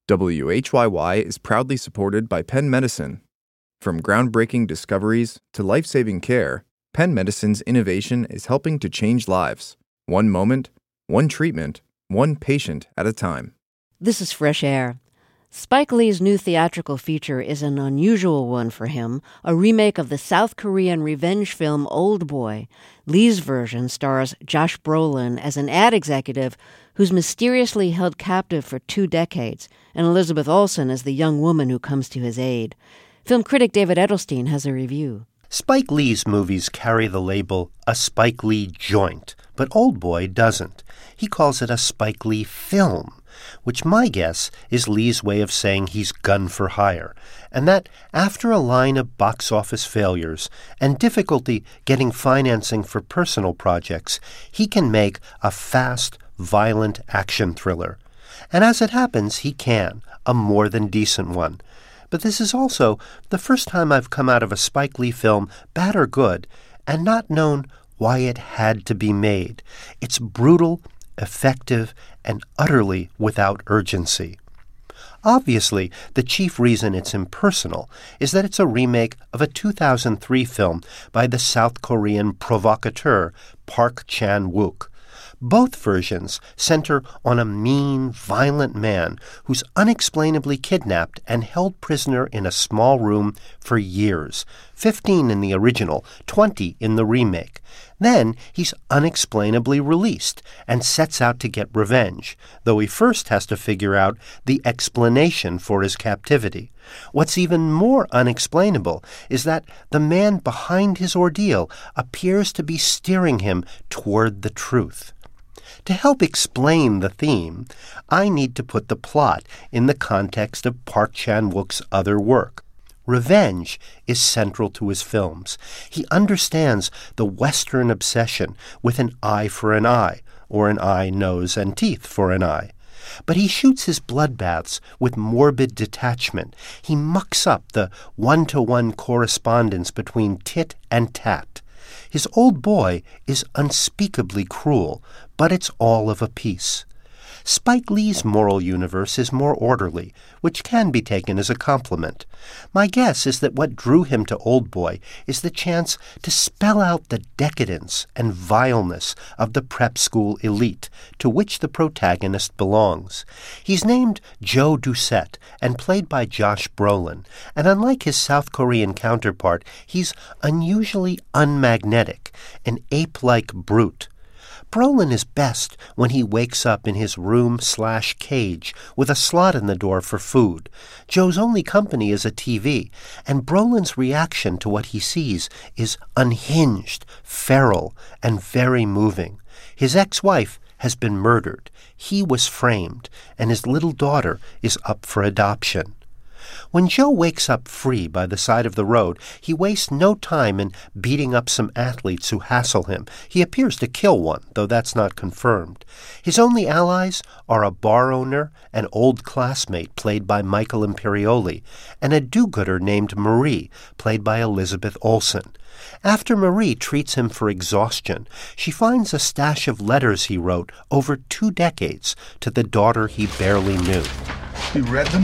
WHYY is proudly supported by Penn Medicine. From groundbreaking discoveries to life-saving care, Penn Medicine's innovation is helping to change lives. One moment, one treatment, one patient at a time. This is Fresh Air. Spike Lee's new theatrical feature is an unusual one for him, a remake of the South Korean revenge film Old Boy. Lee's version stars Josh Brolin as an ad executive who's mysteriously held captive for 2 decades, and Elizabeth Olsen as the young woman who comes to his aid. Film critic David Edelstein has a review. Spike Lee's movies carry the label a Spike Lee joint, but Old Boy doesn't. He calls it a Spike Lee film, which my guess is Lee's way of saying he's gun for hire, and that after a line of box office failures and difficulty getting financing for personal projects, he can make a fast, violent action thriller. And as it happens, he can, a more than decent one. But this is also the first time I've come out of a Spike Lee film, bad or good, and not known why it had to be made. It's brutal, effective, and utterly without urgency. Obviously, the chief reason it's impersonal is that it's a remake of a 2003 film by the South Korean provocateur Park Chan-wook. Both versions center on a mean, violent man who's unexplainably kidnapped and held prisoner in a small room for years, 15 in the original, 20 in the remake. Then he's unexplainably released and sets out to get revenge, though he first has to figure out the explanation for his captivity. What's even more unexplainable is that the man behind his ordeal appears to be steering him toward the truth. To help explain the theme, I need to put the plot in the context of Park Chan-wook's other work. Revenge is central to his films. He understands the Western obsession with an eye for an eye, or an eye, nose, and teeth for an eye. But he shoots his bloodbaths with morbid detachment. He mucks up the one-to-one correspondence between tit and tat. His Old Boy is unspeakably cruel, but it's all of a piece. Spike Lee's moral universe is more orderly, which can be taken as a compliment. My guess is that what drew him to Old Boy is the chance to spell out the decadence and vileness of the prep school elite to which the protagonist belongs. He's named Joe Doucette and played by Josh Brolin, and unlike his South Korean counterpart, he's unusually unmagnetic, an ape-like brute. Brolin is best when he wakes up in his room/cage with a slot in the door for food. Joe's only company is a TV, and Brolin's reaction to what he sees is unhinged, feral, and very moving. His ex-wife has been murdered. He was framed, and his little daughter is up for adoption. When Joe wakes up free by the side of the road, he wastes no time in beating up some athletes who hassle him. He appears to kill one, though that's not confirmed. His only allies are a bar owner, an old classmate played by Michael Imperioli, and a do-gooder named Marie, played by Elizabeth Olsen. After Marie treats him for exhaustion, she finds a stash of letters he wrote over 2 decades to the daughter he barely knew. You read them?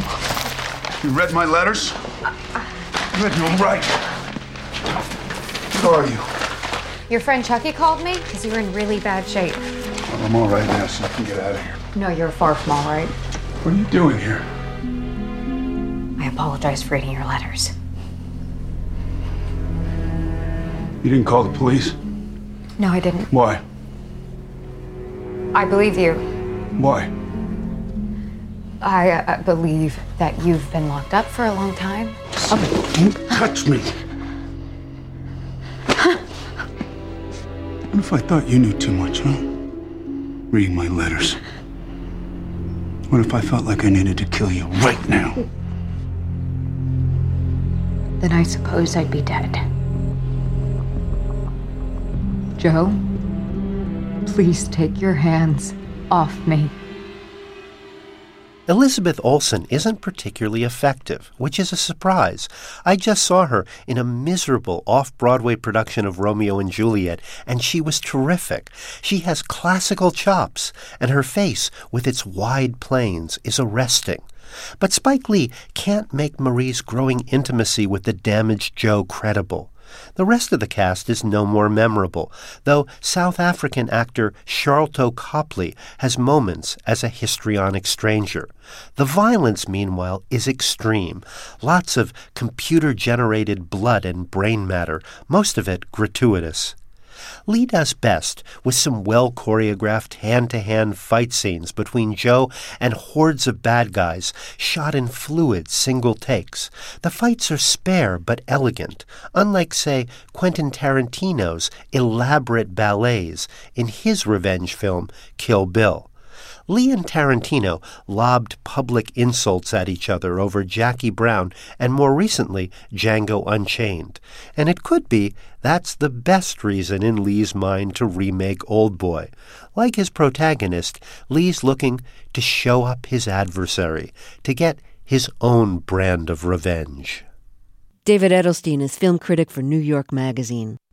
You read my letters? You read them right. Who are you? Your friend Chucky called me because you were in really bad shape. Well, I'm all right now, so I can get out of here. No, you're far from all right. What are you doing here? I apologize for reading your letters. You didn't call the police? No, I didn't. Why? I believe you. Why? I believe that you've been locked up for a long time. Don't touch me. What if I thought you knew too much, huh? Reading my letters. What if I felt like I needed to kill you right now? Then I suppose I'd be dead. Joe, please take your hands off me. Elizabeth Olsen isn't particularly effective, which is a surprise. I just saw her in a miserable off-Broadway production of Romeo and Juliet, and she was terrific. She has classical chops, and her face, with its wide planes, is arresting. But Spike Lee can't make Marie's growing intimacy with the damaged Joe credible. The rest of the cast is no more memorable, though South African actor Sharlto Copley has moments as a histrionic stranger. The violence, meanwhile, is extreme. Lots of computer-generated blood and brain matter, most of it gratuitous. Lee does best with some well-choreographed hand-to-hand fight scenes between Joe and hordes of bad guys shot in fluid single takes. The fights are spare but elegant, unlike, say, Quentin Tarantino's elaborate ballets in his revenge film Kill Bill. Lee and Tarantino lobbed public insults at each other over Jackie Brown and more recently Django Unchained. And it could be that's the best reason in Lee's mind to remake Oldboy. Like his protagonist, Lee's looking to show up his adversary, to get his own brand of revenge. David Edelstein is film critic for New York Magazine.